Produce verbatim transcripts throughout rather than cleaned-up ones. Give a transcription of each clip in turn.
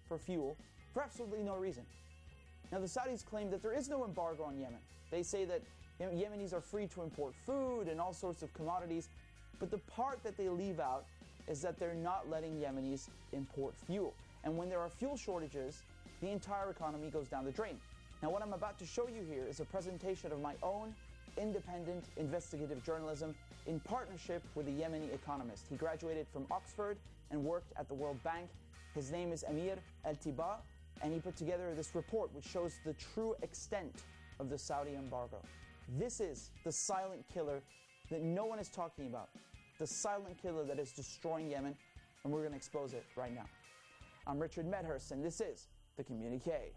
for fuel for absolutely no reason. Now, the Saudis claim that there is no embargo on Yemen. They say that you know, Yemenis are free to import food and all sorts of commodities, but the part that they leave out is that they're not letting Yemenis import fuel. And when there are fuel shortages, the entire economy goes down the drain. Now, what I'm about to show you here is a presentation of my own independent investigative journalism in partnership with a Yemeni economist. He graduated from Oxford and worked at the World Bank. His name is Amir Eltiba, and he put together this report which shows the true extent of the Saudi embargo. This is the silent killer that no one is talking about, the silent killer that is destroying Yemen, and we're going to expose it right now. I'm Richard Medhurst, and this is The Communique.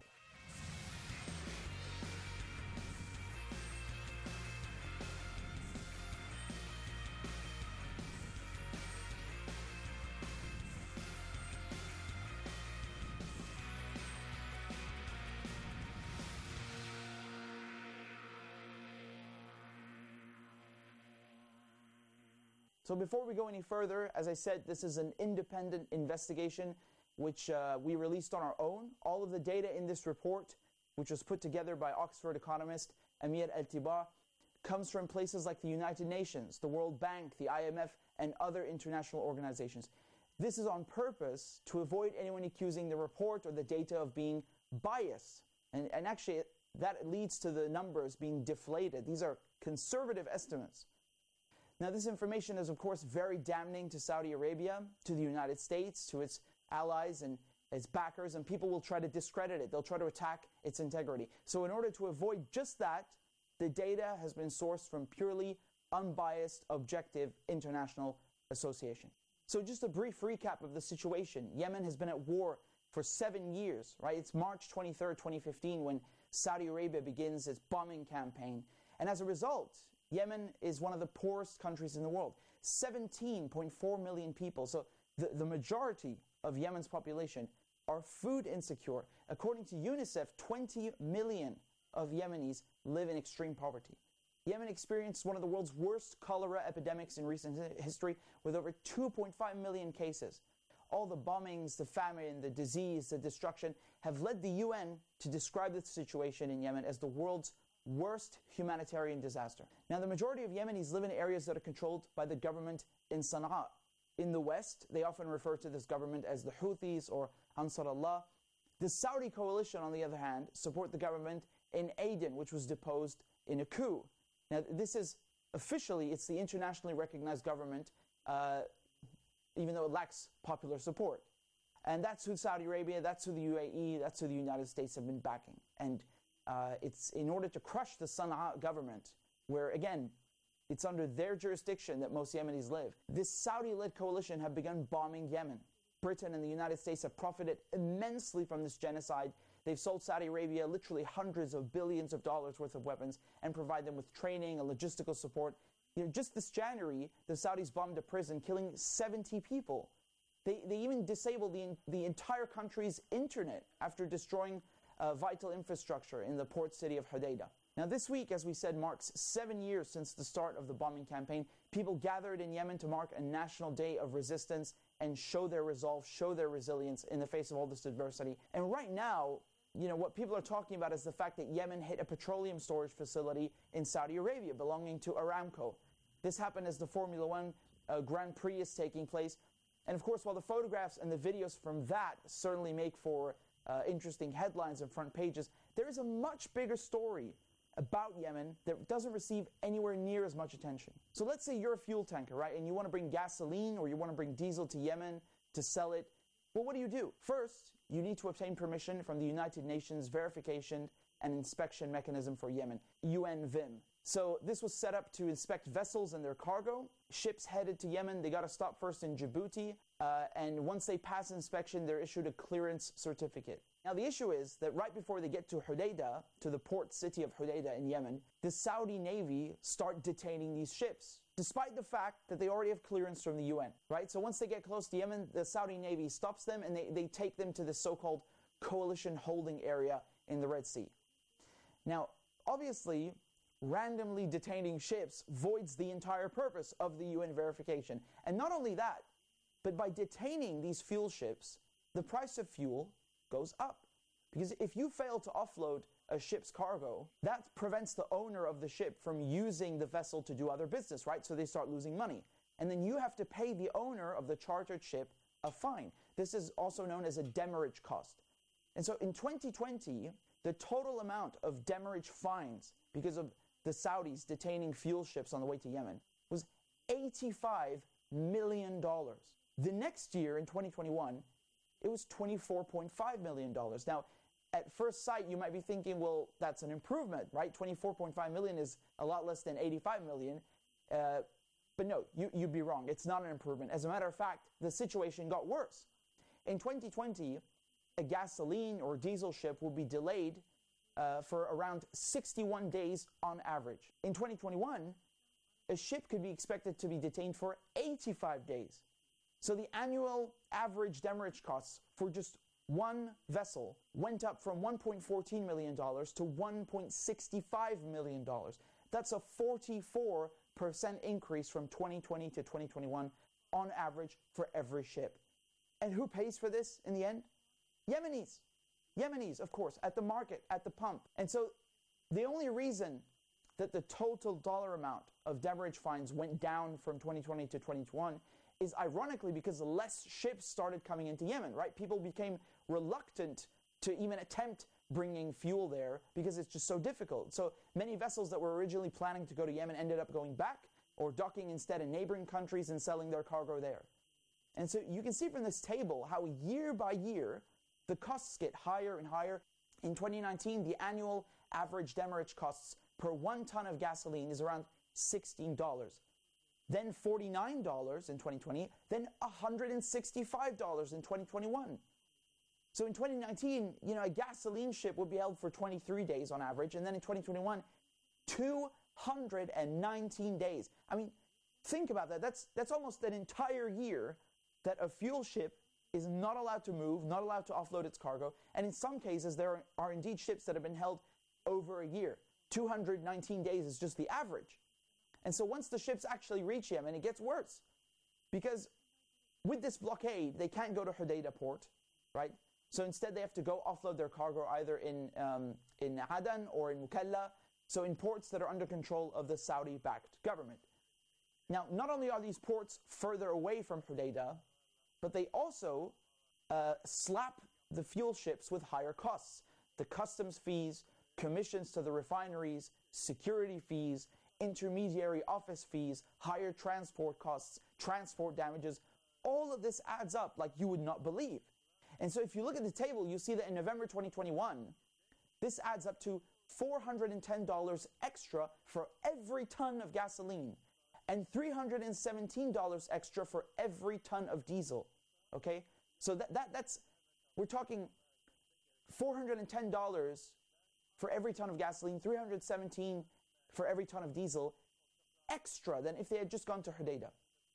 So before we go any further, as I said, this is an independent investigation which uh, we released on our own. All of the data in this report, which was put together by Oxford economist Amir Eltiba, comes from places like the United Nations, the World Bank, the I M F, and other international organizations. This is on purpose to avoid anyone accusing the report or the data of being biased. And, and actually, that leads to the numbers being deflated. These are conservative estimates. Now, this information is, of course, very damning to Saudi Arabia, to the United States, to its allies and its backers, and people will try to discredit it. They'll try to attack its integrity. So in order to avoid just that, the data has been sourced from purely unbiased, objective international association. So just a brief recap of the situation. Yemen has been at war for seven years, right? It's March twenty-third, twenty fifteen, when Saudi Arabia begins its bombing campaign. And as a result, Yemen is one of the poorest countries in the world. seventeen point four million people. So the, the majority of Yemen's population are food insecure. According to UNICEF, twenty million of Yemenis live in extreme poverty. Yemen experienced one of the world's worst cholera epidemics in recent history, with over two point five million cases. All the bombings, the famine, the disease, the destruction have led the U N to describe the situation in Yemen as the world's worst humanitarian disaster. Now, the majority of Yemenis live in areas that are controlled by the government in Sana'a. In the West, they often refer to this government as the Houthis or Ansar Allah. The Saudi coalition, on the other hand, support the government in Aden, which was deposed in a coup. Now, this is officially, it's the internationally recognized government, uh, even though it lacks popular support. And that's who Saudi Arabia, that's who the U A E, that's who the United States have been backing. And Uh, it's in order to crush the Sana'a government, where, again, it's under their jurisdiction that most Yemenis live. This Saudi-led coalition have begun bombing Yemen. Britain and the United States have profited immensely from this genocide. They've sold Saudi Arabia literally hundreds of billions of dollars worth of weapons and provide them with training and logistical support. You know, just this January, the Saudis bombed a prison, killing seventy people. They, they even disabled the, the entire country's internet after destroying Uh, vital infrastructure in the port city of Hodeidah. Now, this week, as we said, marks seven years since the start of the bombing campaign. People gathered in Yemen to mark a national day of resistance and show their resolve, show their resilience in the face of all this adversity. And right now, you know, what people are talking about is the fact that Yemen hit a petroleum storage facility in Saudi Arabia belonging to Aramco. This happened as the Formula One uh, Grand Prix is taking place. And of course, while the photographs and the videos from that certainly make for Uh, interesting headlines and front pages, there is a much bigger story about Yemen that doesn't receive anywhere near as much attention. So let's say you're a fuel tanker, right, and you want to bring gasoline or you want to bring diesel to Yemen to sell it. Well, what do you do? First, you need to obtain permission from the United Nations Verification and Inspection Mechanism for Yemen, U N V I M. So this was set up to inspect vessels and their cargo. Ships headed to Yemen, they got to stop first in Djibouti, uh, and once they pass inspection, they're issued a clearance certificate. Now, the issue is that right before they get to Hodeidah, to the port city of Hodeidah in Yemen, the Saudi Navy start detaining these ships, despite the fact that they already have clearance from the U N, right? So once they get close to Yemen, the Saudi Navy stops them and they, they take them to the so-called coalition holding area in the Red Sea. Now, obviously, randomly detaining ships voids the entire purpose of the U N verification. And not only that, but by detaining these fuel ships, the price of fuel goes up. Because if you fail to offload a ship's cargo, that prevents the owner of the ship from using the vessel to do other business, right? So they start losing money. And then you have to pay the owner of the chartered ship a fine. This is also known as a demurrage cost. And so in twenty twenty, the total amount of demurrage fines because of the Saudis detaining fuel ships on the way to Yemen was eighty-five million dollars. The next year, in twenty twenty-one, it was twenty-four point five million dollars. Now, at first sight, you might be thinking, well, that's an improvement, right? twenty-four point five million dollars is a lot less than eighty-five million dollars. Uh, but no, you, you'd be wrong. It's not an improvement. As a matter of fact, the situation got worse. In twenty twenty, a gasoline or diesel ship will be delayed uh, for around sixty-one days on average. In twenty twenty-one, a ship could be expected to be detained for eighty-five days. So the annual average demurrage costs for just one vessel went up from one point one four million dollars to one point six five million dollars. That's a forty-four percent increase from twenty twenty to twenty twenty-one on average for every ship. And who pays for this in the end? Yemenis. Yemenis, of course, at the market, at the pump. And so the only reason that the total dollar amount of demurrage fines went down from twenty twenty to twenty twenty-one is ironically because less ships started coming into Yemen, right? People became reluctant to even attempt bringing fuel there because it's just so difficult. So many vessels that were originally planning to go to Yemen ended up going back or docking instead in neighboring countries and selling their cargo there. And so you can see from this table how year by year, the costs get higher and higher. In twenty nineteen, the annual average demurrage costs per one ton of gasoline is around sixteen dollars. Then forty-nine dollars in twenty twenty, then one hundred sixty-five dollars in twenty twenty-one. So in twenty nineteen, you know, a gasoline ship would be held for twenty-three days on average, and then in twenty twenty-one, two hundred nineteen days. I mean, think about that. That's, that's almost an entire year that a fuel ship is not allowed to move, not allowed to offload its cargo, and in some cases, there are, are indeed ships that have been held over a year. two hundred nineteen days is just the average. And so once the ships actually reach Yemen, it gets worse. Because with this blockade, they can't go to Hodeidah port, right? So instead they have to go offload their cargo either in, um, in Adan or in Mukalla, so in ports that are under control of the Saudi-backed government. Now, not only are these ports further away from Hodeidah, but they also uh, slap the fuel ships with higher costs. The customs fees, commissions to the refineries, security fees, intermediary office fees, higher transport costs, transport damages, all of this adds up like you would not believe. And so if you look at the table, you see that in November twenty twenty-one, this adds up to four hundred ten dollars extra for every ton of gasoline and three hundred seventeen dollars extra for every ton of diesel, okay? So that, that that's, we're talking four hundred ten dollars for every ton of gasoline, three hundred seventeen dollars for every ton of diesel extra than if they had just gone to Hodeidah.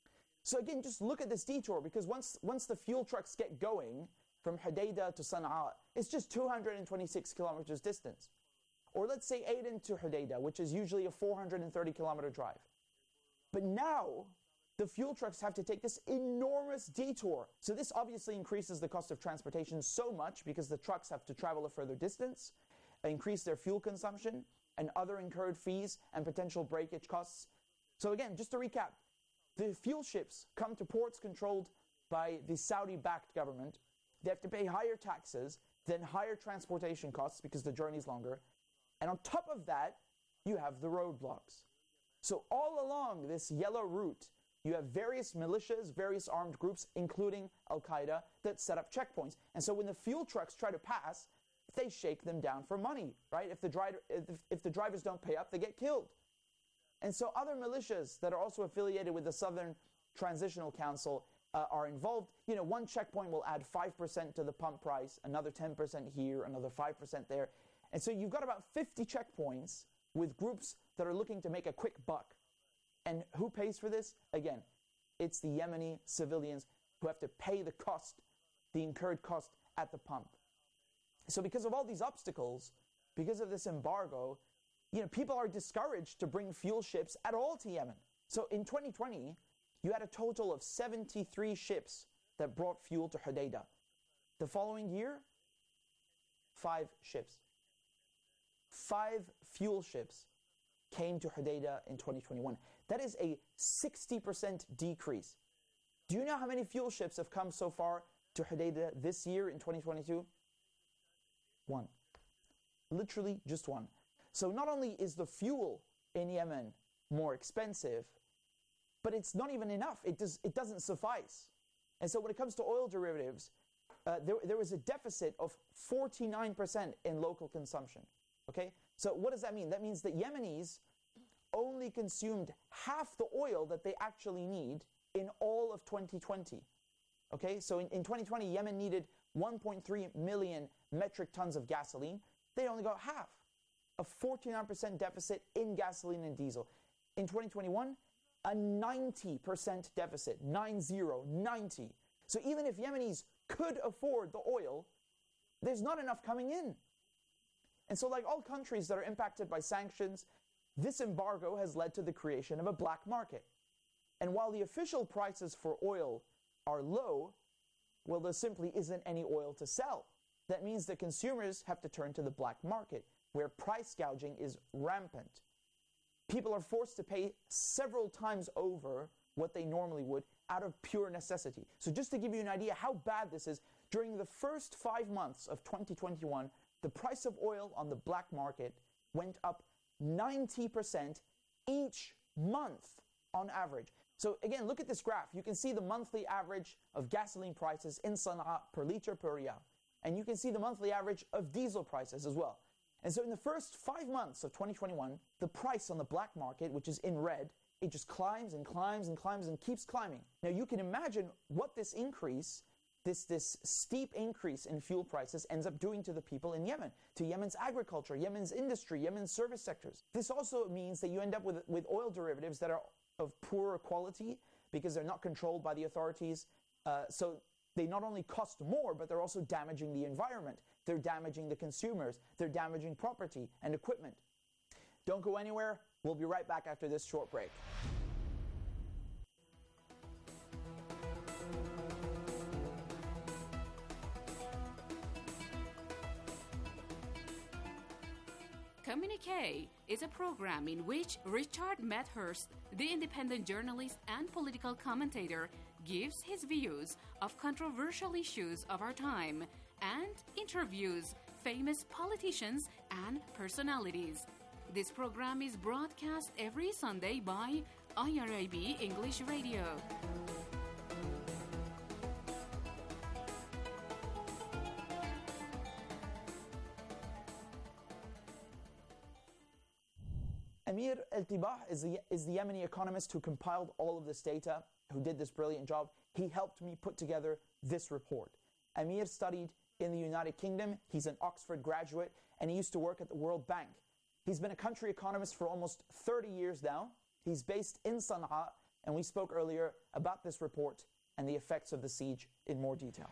So again, just look at this detour, because once, once the fuel trucks get going from Hodeidah to Sana'a, it's just two hundred twenty-six kilometers distance. Or let's say Aden to Hodeidah, which is usually a four hundred thirty kilometer drive. But now, the fuel trucks have to take this enormous detour. So this obviously increases the cost of transportation so much because the trucks have to travel a further distance, increase their fuel consumption, and other incurred fees and potential breakage costs. So again, just to recap, the fuel ships come to ports controlled by the Saudi-backed government. They have to pay higher taxes, then higher transportation costs because the journey is longer. And on top of that, you have the roadblocks. So all along this yellow route, you have various militias, various armed groups, including Al-Qaeda, that set up checkpoints. And so when the fuel trucks try to pass, they shake them down for money, right? If the, driver, if, if the drivers don't pay up, they get killed. And so other militias that are also affiliated with the Southern Transitional Council uh, are involved. You know, one checkpoint will add five percent to the pump price, another ten percent here, another five percent there. And so you've got about fifty checkpoints with groups that are looking to make a quick buck. And who pays for this? Again, it's the Yemeni civilians who have to pay the cost, the incurred cost at the pump. So because of all these obstacles, because of this embargo, you know, people are discouraged to bring fuel ships at all to Yemen. So in twenty twenty, you had a total of seventy-three ships that brought fuel to Hodeidah. The following year, five ships. Five fuel ships came to Hodeidah in twenty twenty-one. That is a sixty percent decrease. Do you know how many fuel ships have come so far to Hodeidah this year in twenty twenty-two? One. Literally just one. So not only is the fuel in Yemen more expensive, but it's not even enough. It, does, it doesn't suffice. And so when it comes to oil derivatives, uh, there, there was a deficit of forty-nine percent in local consumption. Okay? So what does that mean? That means that Yemenis only consumed half the oil that they actually need in all of twenty twenty. Okay? So in, in twenty twenty, Yemen needed one point three million metric tons of gasoline. They only got half. A forty-nine percent deficit in gasoline and diesel. In twenty twenty-one, a ninety percent deficit, nine zero, ninety. So even if Yemenis could afford the oil, there's not enough coming in. And so like all countries that are impacted by sanctions, this embargo has led to the creation of a black market. And while the official prices for oil are low, well, there simply isn't any oil to sell. That means that consumers have to turn to the black market, where price gouging is rampant. People are forced to pay several times over what they normally would out of pure necessity. So just to give you an idea how bad this is, during the first five months of twenty twenty-one, the price of oil on the black market went up ninety percent each month on average. So again, look at this graph. You can see the monthly average of gasoline prices in Sana'a per liter per riyal. And you can see the monthly average of diesel prices as well. And so in the first five months of twenty twenty-one, the price on the black market, which is in red, it just climbs and climbs and climbs and keeps climbing. Now you can imagine what this increase, this, this steep increase in fuel prices ends up doing to the people in Yemen, to Yemen's agriculture, Yemen's industry, Yemen's service sectors. This also means that you end up with, with oil derivatives that are of poorer quality because they're not controlled by the authorities. Uh, so they not only cost more, but they're also damaging the environment. They're damaging the consumers. They're damaging property and equipment. Don't go anywhere. We'll be right back after this short break. Communique is a program in which Richard Medhurst, the independent journalist and political commentator, gives his views of controversial issues of our time and interviews famous politicians and personalities. This program is broadcast every Sunday by I R A B English Radio. Amir Eltibah is the, is the Yemeni economist who compiled all of this data, who did this brilliant job. He helped me put together this report. Amir studied in the United Kingdom. He's an Oxford graduate, and he used to work at the World Bank. He's been a country economist for almost thirty years now. He's based in Sana'a, and we spoke earlier about this report and the effects of the siege in more detail.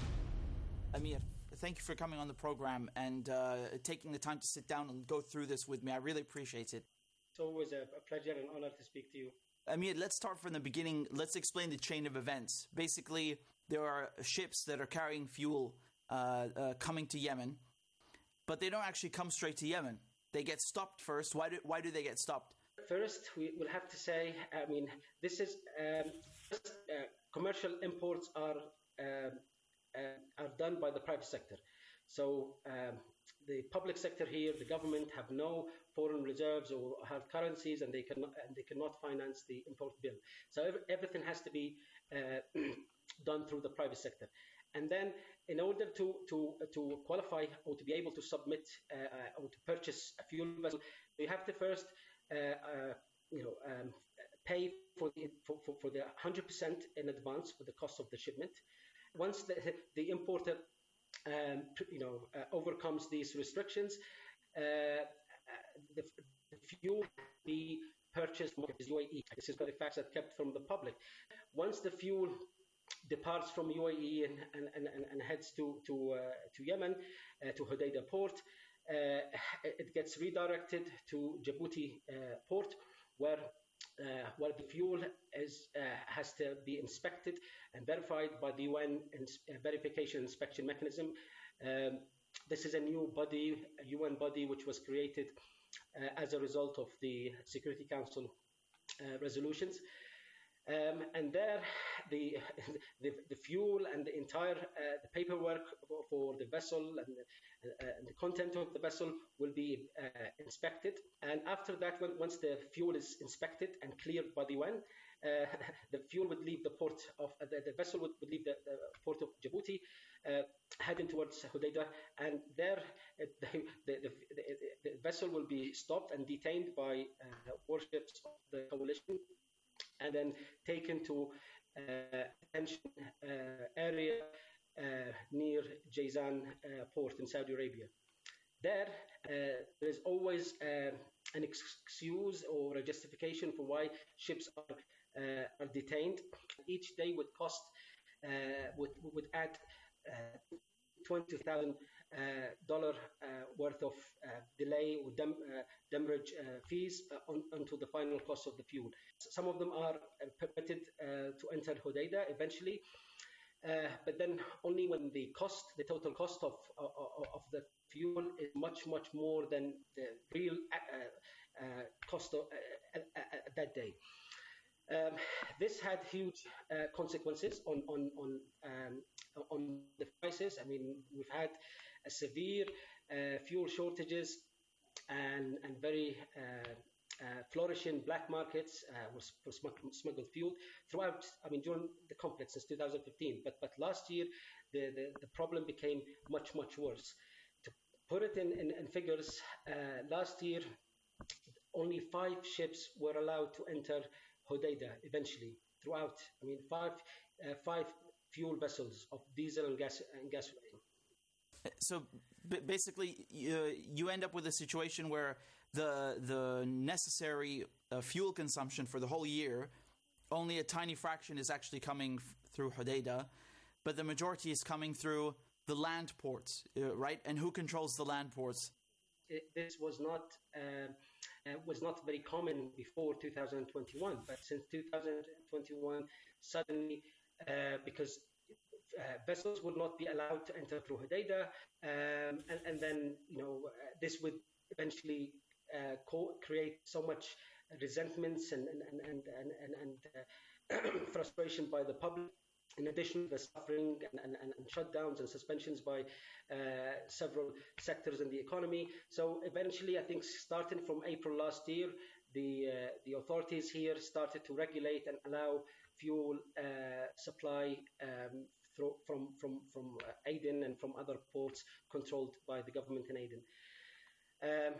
Amir, thank you for coming on the program and uh, taking the time to sit down and go through this with me. I really appreciate it. It's always a, a pleasure and honor to speak to you. Amir, let's start from the beginning. Let's explain the chain of events. Basically, there are ships that are carrying fuel uh, uh, coming to Yemen, but they don't actually come straight to Yemen. They get stopped first. Why do, why do they get stopped? First, we will have to say, I mean, this is um, first, uh, commercial imports are uh, uh, are done by the private sector. So um, the public sector here, the government, have no foreign reserves or hard currencies, and they cannot and they cannot finance the import bill. So every, everything has to be uh, done through the private sector. And then, in order to to to qualify or to be able to submit uh, or to purchase a fuel vessel, you have to first uh, uh, you know um, pay for the for, for, for the one hundred percent in advance for the cost of the shipment. Once the the importer um, you know uh, overcomes these restrictions, uh, the, the fuel be purchased from U A E. This is the facts that kept from the public. Once the fuel departs from U A E and, and, and, and heads to to, uh, to Yemen, uh, to Hodeidah port, uh, it gets redirected to Djibouti uh, port, where uh, where the fuel is uh, has to be inspected and verified by the U N ins- uh, verification inspection mechanism. Um, this is a new body, a U N body, which was created uh, as a result of the Security Council uh, resolutions. Um, and there, the, the the fuel and the entire uh, the paperwork for, for the vessel and the, uh, and the content of the vessel will be uh, inspected. And after that, when, once the fuel is inspected and cleared by the U N, uh, the fuel would leave the port of uh, the, the vessel would, would leave the, the port of Djibouti, uh, heading towards Hodeidah, and there uh, the, the, the, the, the vessel will be stopped and detained by uh, warships of the coalition, and then taken to uh, detention uh, area uh, near Jazan uh, port in Saudi Arabia. There, uh, there is always uh, an excuse or a justification for why ships are, uh, are detained. Each day would cost, uh, would, would add uh, twenty thousand dollars uh, uh, worth of uh, delay or dem, uh, demurrage uh, fees uh, on, onto the final cost of the fuel. Some of them are uh, permitted uh, to enter Hodeidah eventually, uh, but then only when the cost, the total cost of, of, of the fuel is much, much more than the real uh, uh, cost of, uh, uh, uh, that day. Um, this had huge uh, consequences on on on um, on the prices. I mean, we've had a severe uh, fuel shortages and and very uh, uh, flourishing black markets uh, for smuggled fuel throughout. I mean, during the conflict since two thousand fifteen. But but last year, the the, the problem became much much worse. To put it in in, in figures, uh, last year only five ships were allowed to enter Hodeidah eventually throughout. I mean, five uh, five fuel vessels of diesel and gas and gasoline. So b- basically, you, you end up with a situation where the the necessary uh, fuel consumption for the whole year, only a tiny fraction is actually coming f- through Hodeidah, but the majority is coming through the land ports, uh, right? And who controls the land ports? It, this was not. Uh, Uh, was not very common before two thousand twenty-one, but since two thousand twenty-one, suddenly, uh, because uh, vessels would not be allowed to enter through Hodeidah, um, and, and then, you know, uh, this would eventually uh, co- create so much resentments and and and and and, and, and uh, frustration by the public. In addition to the suffering and, and, and shutdowns and suspensions by uh, several sectors in the economy. So eventually, I think starting from April last year, the uh, the authorities here started to regulate and allow fuel uh, supply um, through, from from from uh, Aden and from other ports controlled by the government in Aden. Um,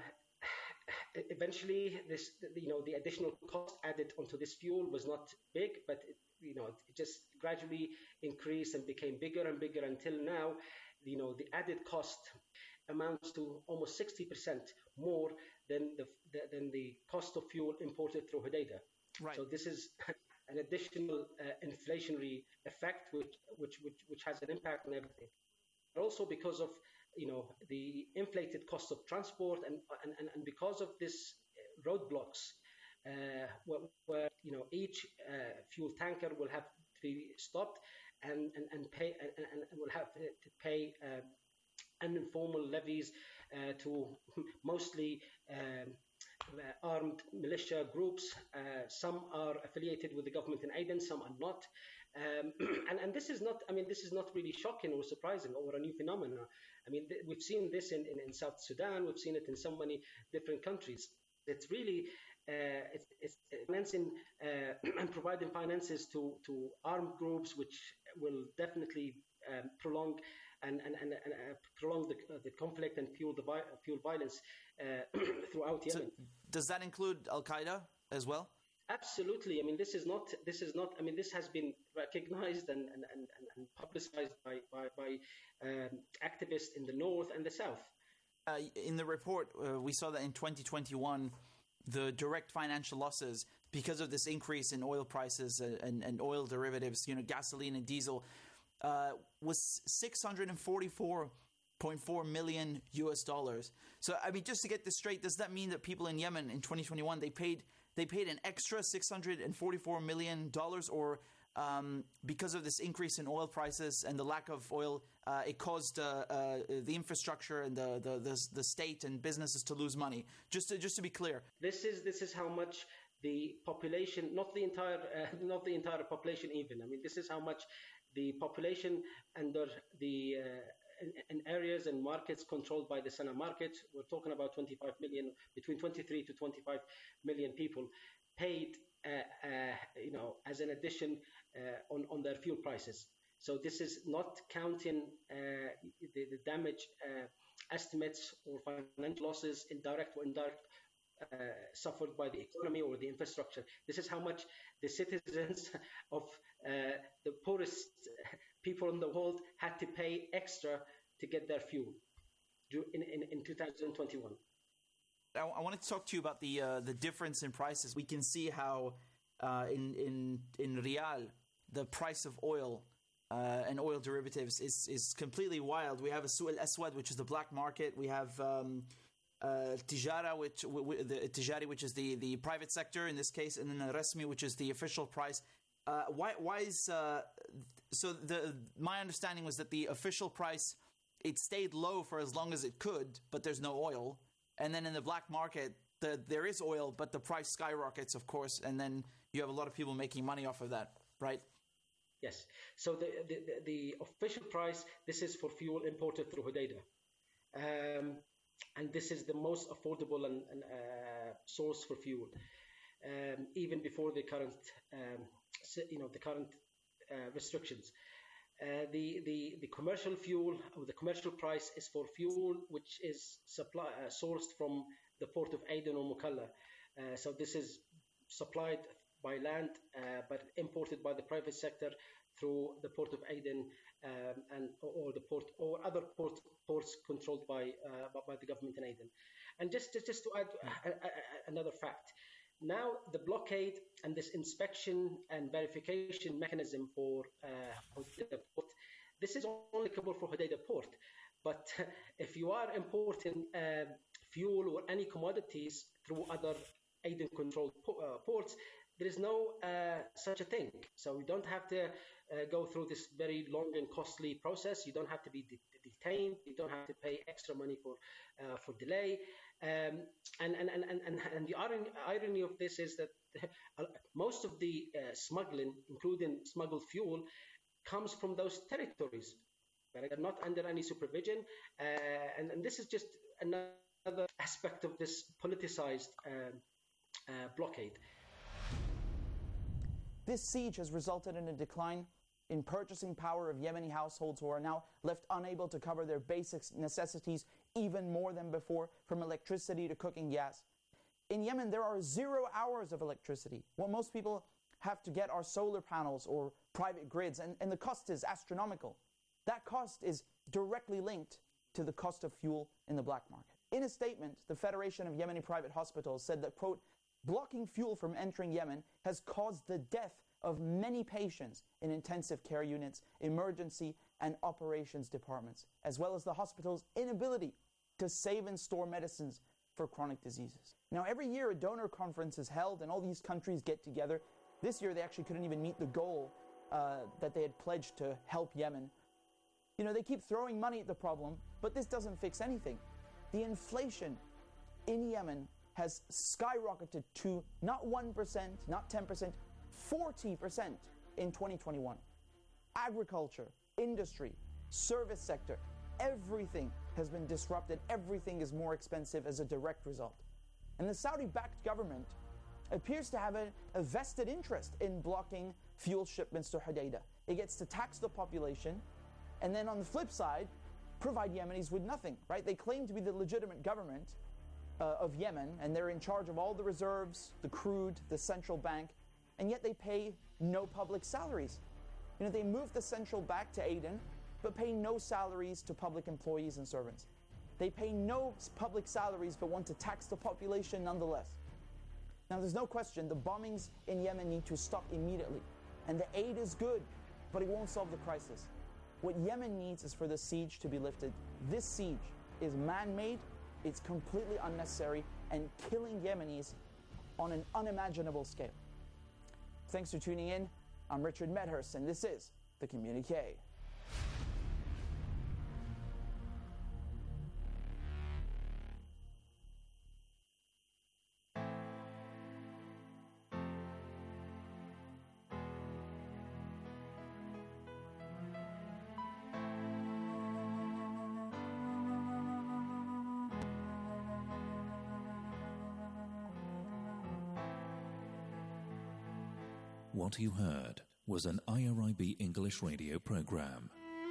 eventually, this you know the additional cost added onto this fuel was not big, but it, you know it just gradually increased and became bigger and bigger until now. You know the added cost amounts to almost sixty percent more than the, the than the cost of fuel imported through Hodeidah. Right. So this is an additional uh, inflationary effect, which which which which has an impact on everything. But also because of you know the inflated cost of transport and and, and, and because of this roadblocks, uh, where, where you know each uh, fuel tanker will have to be stopped and and, and pay and, and, and will have to pay uh, informal levies uh, to mostly um, armed militia groups. Uh, some are affiliated with the government in Aden, some are not. Um, and, and this is not, I mean, this is not really shocking or surprising or a new phenomenon. I mean, th- we've seen this in, in, in South Sudan, we've seen it in so many different countries. It's really uh, it's, it's financing uh, and providing finances to, to armed groups, which will definitely um, prolong and, and, and, and uh, prolong the, uh, the conflict and fuel the vi- fuel violence uh, throughout Yemen. So does that include Al-Qaeda as well? Absolutely. I mean, this is not. This is not. I mean, this has been recognized and and, and, and publicized by by, by um, activists in the north and the south. Uh, in the report, uh, we saw that in twenty twenty-one, the direct financial losses because of this increase in oil prices and, and, and oil derivatives, you know, gasoline and diesel, uh, was six hundred forty-four point four million U S dollars. So, I mean, just to get this straight, does that mean that people in Yemen in twenty twenty-one, they paid they paid an extra six hundred forty-four million dollars, or um, because of this increase in oil prices and the lack of oil, uh, it caused uh, uh, the infrastructure and the, the, the, the state and businesses to lose money. Just to, just to be clear. This is, this is how much the population, not the entire, uh, not the entire population even. I mean, this is how much the population under the uh, in, in areas and markets controlled by the Sana market, we're talking about twenty-five million, between twenty-three to twenty-five million people paid, uh, uh, you know, as an addition uh, on on their fuel prices. So this is not counting uh, the, the damage uh, estimates or financial losses, indirect or indirect, uh, suffered by the economy or the infrastructure. This is how much the citizens of uh, the poorest people in the world had to pay extra to get their fuel in, in, in two thousand twenty-one. I, I wanted to talk to you about the uh, the difference in prices. We can see how uh, in, in, in Riyal, the price of oil uh, and oil derivatives is, is completely wild. We have a Suq al-Aswad, which is the black market. We have um, uh, Tijara, which w- w- the Tijari, which is the, the private sector in this case, and then the Rasmi, which is the official price. Uh, why, why is uh, so? The my understanding was that the official price, it stayed low for as long as it could, but there's no oil. And then in the black market, the, there is oil, but the price skyrockets, of course, and then you have a lot of people making money off of that, right? Yes. So the the, the official price, this is for fuel imported through Hodeidah, um, and this is the most affordable and, and uh, source for fuel, um, even before the current. Um, you know, the current uh, restrictions. Uh, the, the, the commercial fuel, or the commercial price is for fuel which is supply, uh, sourced from the port of Aden or Mukalla. Uh, so this is supplied by land, uh, but imported by the private sector through the port of Aden um, and or the port or other port, ports controlled by uh, by the government in Aden. And just, just, just to add a, a, a, another fact, now the blockade and this inspection and verification mechanism for uh, Hodeidah port, this is only applicable for Hodeidah port. But if you are importing uh, fuel or any commodities through other Aden-controlled po- uh, ports, there is no uh, such a thing. So you don't have to uh, go through this very long and costly process. You don't have to be de- detained. You don't have to pay extra money for uh, for delay. Um, and, and, and, and, and the irony, irony of this is that most of the uh, smuggling, including smuggled fuel, comes from those territories that are not under any supervision. Uh, and, and this is just another aspect of this politicized um, uh, blockade. This siege has resulted in a decline in purchasing power of Yemeni households who are now left unable to cover their basic necessities even more than before, from electricity to cooking gas. In Yemen, there are zero hours of electricity. What most people have to get are solar panels or private grids, and, and the cost is astronomical. That cost is directly linked to the cost of fuel in the black market. In a statement, the Federation of Yemeni Private Hospitals said that, quote, blocking fuel from entering Yemen has caused the death of many patients in intensive care units, emergency and operations departments, as well as the hospital's inability to save and store medicines for chronic diseases. Now, every year a donor conference is held and all these countries get together. This year they actually couldn't even meet the goal uh, that they had pledged to help Yemen. You know, they keep throwing money at the problem, but this doesn't fix anything. The inflation in Yemen has skyrocketed to not one percent, not ten percent, forty percent in twenty twenty-one. Agriculture, industry, service sector, everything has been disrupted. Everything is more expensive as a direct result. And the Saudi-backed government appears to have a, a vested interest in blocking fuel shipments to Hodeidah. It gets to tax the population, and then on the flip side, provide Yemenis with nothing, right? They claim to be the legitimate government uh, of Yemen, and they're in charge of all the reserves, the crude, the central bank, and yet they pay no public salaries. You know, they moved the central bank to Aden, but pay no salaries to public employees and servants. They pay no public salaries, but want to tax the population nonetheless. Now, there's no question the bombings in Yemen need to stop immediately. And the aid is good, but it won't solve the crisis. What Yemen needs is for the siege to be lifted. This siege is man-made, it's completely unnecessary, and killing Yemenis on an unimaginable scale. Thanks for tuning in. I'm Richard Medhurst, and this is The Communique. What you heard was an I R I B English radio program.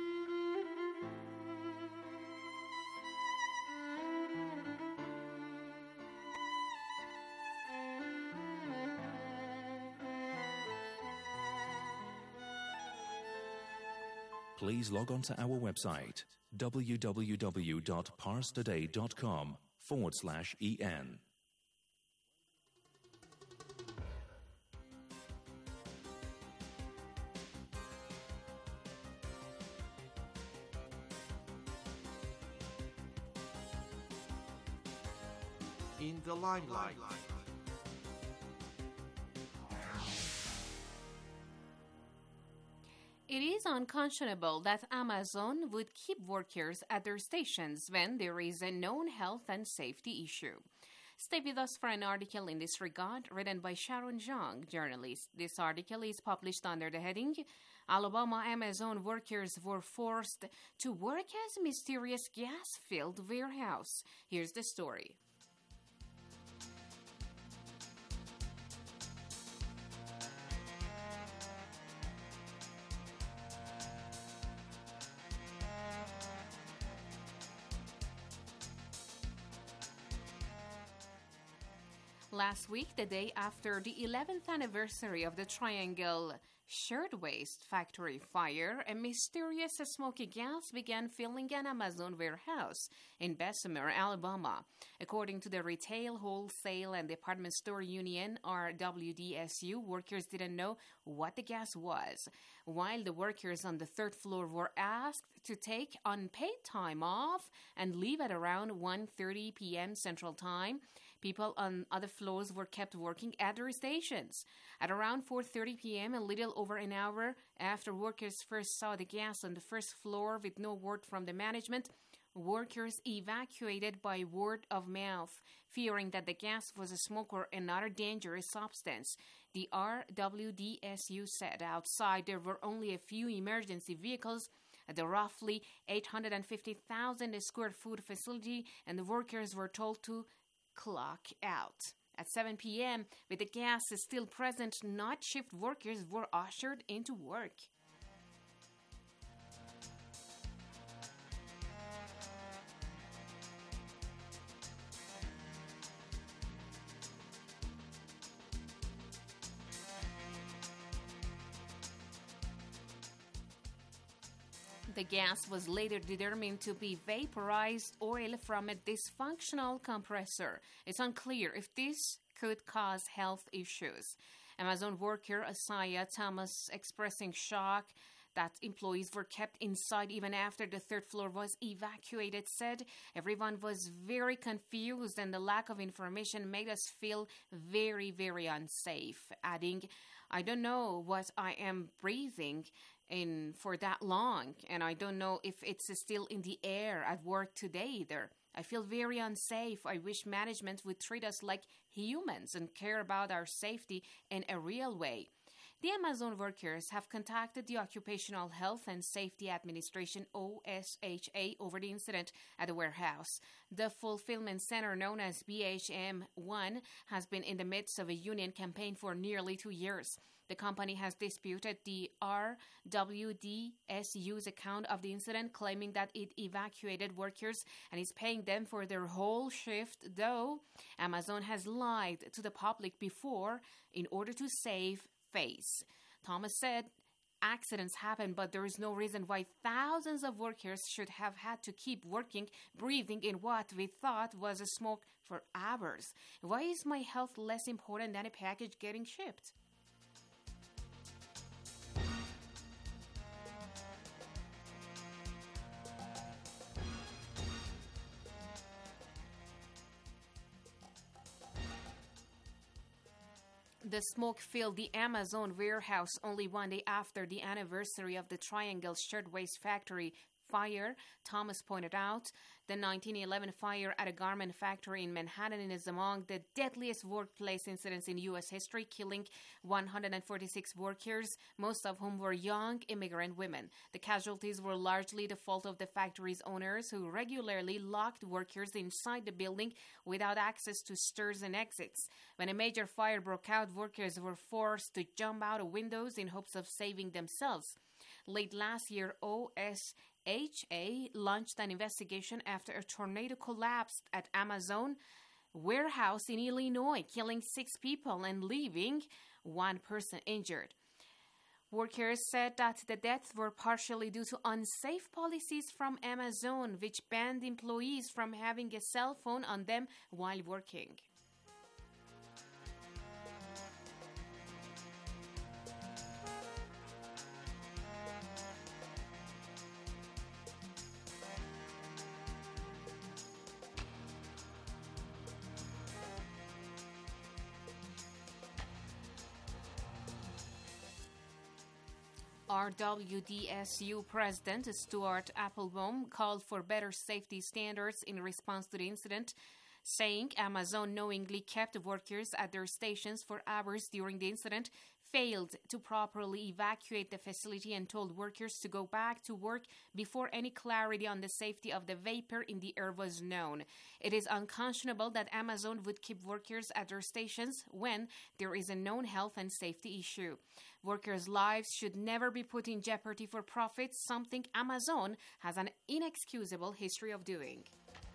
Please log on to our website, www.parstoday.com forward slash en. In the limelight. It is unconscionable that Amazon would keep workers at their stations when there is a known health and safety issue. Stay with us for an article in this regard written by Sharon Zhang, journalist. This article is published under the heading, Alabama Amazon workers were forced to work as mysterious gas-filled warehouse. Here's the story. Last week, the day after the eleventh anniversary of the Triangle Shirtwaist Factory fire, a mysterious smoky gas began filling an Amazon warehouse in Bessemer, Alabama. According to the Retail, Wholesale and Department Store Union, or W D S U, workers didn't know what the gas was. While the workers on the third floor were asked to take unpaid time off and leave at around one thirty p.m. Central Time, people on other floors were kept working at their stations. At around four thirty p.m., a little over an hour after workers first saw the gas on the first floor with no word from the management, workers evacuated by word of mouth, fearing that the gas was a smoke or another dangerous substance. The R W D S U said outside there were only a few emergency vehicles at the roughly eight hundred fifty thousand square foot facility, and the workers were told to clock out. At seven p.m., with the gas still present, night shift workers were ushered into work. The gas was later determined to be vaporized oil from a dysfunctional compressor. It's unclear if this could cause health issues. Amazon worker Asaya Thomas, expressing shock that employees were kept inside even after the third floor was evacuated, said everyone was very confused and the lack of information made us feel very, very unsafe, adding, I don't know what I am breathing in for that long, and I don't know if it's still in the air at work today either. I feel very unsafe. I wish management would treat us like humans and care about our safety in a real way. The Amazon workers have contacted the Occupational Health and Safety Administration, O S H A, over the incident at the warehouse. The fulfillment center, known as B H M one, has been in the midst of a union campaign for nearly two years. The company has disputed the R W D S U's account of the incident, claiming that it evacuated workers and is paying them for their whole shift, though Amazon has lied to the public before in order to save face. Thomas said, accidents happen, but there is no reason why thousands of workers should have had to keep working, breathing in what we thought was a smoke for hours. Why is my health less important than a package getting shipped? The smoke filled the Amazon warehouse only one day after the anniversary of the Triangle Shirtwaist Factory fire. Thomas pointed out the nineteen eleven fire at a garment factory in Manhattan is among the deadliest workplace incidents in U S history, killing one hundred forty-six workers, most of whom were young immigrant women. The casualties were largely the fault of the factory's owners, who regularly locked workers inside the building without access to stairs and exits. When a major fire broke out, workers were forced to jump out of windows in hopes of saving themselves. Late last year, O S H A launched an investigation after a tornado collapsed at Amazon warehouse in Illinois, killing six people and leaving one person injured. Workers said that the deaths were partially due to unsafe policies from Amazon, which banned employees from having a cell phone on them while working. R W D S U President Stuart Applebaum called for better safety standards in response to the incident, saying Amazon knowingly kept workers at their stations for hours during the incident, failed to properly evacuate the facility, and told workers to go back to work before any clarity on the safety of the vapor in the air was known. It is unconscionable that Amazon would keep workers at their stations when there is a known health and safety issue. Workers' lives should never be put in jeopardy for profit, something Amazon has an inexcusable history of doing.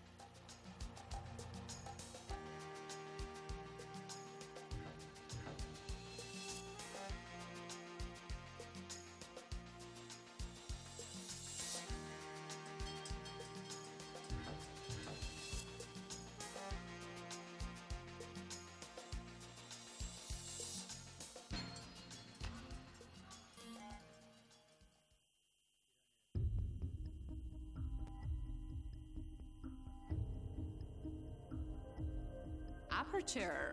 Aperture.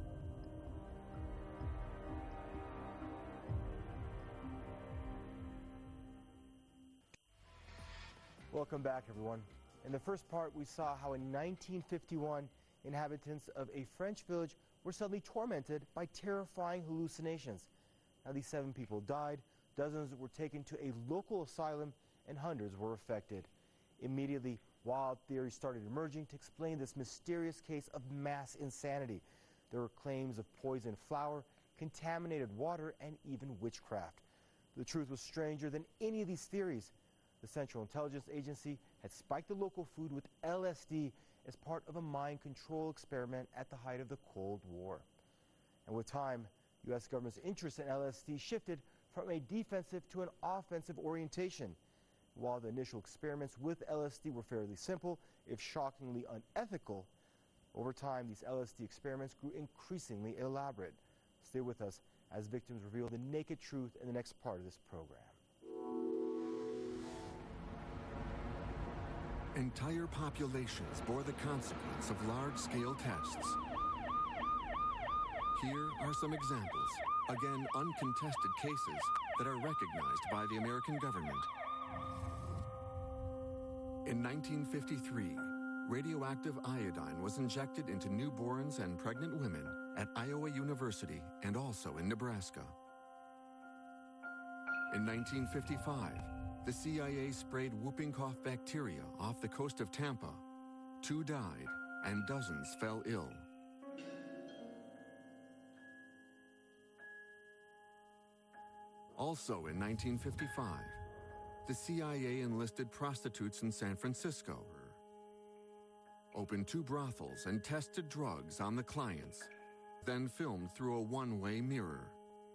Welcome back, everyone. In the first part, we saw how in nineteen fifty-one, inhabitants of a French village were suddenly tormented by terrifying hallucinations. Now, these seven people died, dozens were taken to a local asylum, and hundreds were affected. Immediately, wild theories started emerging to explain this mysterious case of mass insanity. There were claims of poisoned flour, contaminated water, and even witchcraft. The truth was stranger than any of these theories. The Central Intelligence Agency had spiked the local food with L S D as part of a mind control experiment at the height of the Cold War. And with time, U S government's interest in L S D shifted from a defensive to an offensive orientation. While the initial experiments with L S D were fairly simple, if shockingly unethical, over time these L S D experiments grew increasingly elaborate. Stay with us as victims reveal the naked truth in the next part of this program. Entire populations bore the consequence of large-scale tests. Here are some examples, again uncontested cases that are recognized by the American government. In nineteen fifty-three, radioactive iodine was injected into newborns and pregnant women at Iowa University and also in Nebraska. In nineteen fifty-five, the C I A sprayed whooping cough bacteria off the coast of Tampa. Two died and dozens fell ill. Also in nineteen fifty-five, the C I A enlisted prostitutes in San Francisco, opened two brothels and tested drugs on the clients, then filmed through a one-way mirror.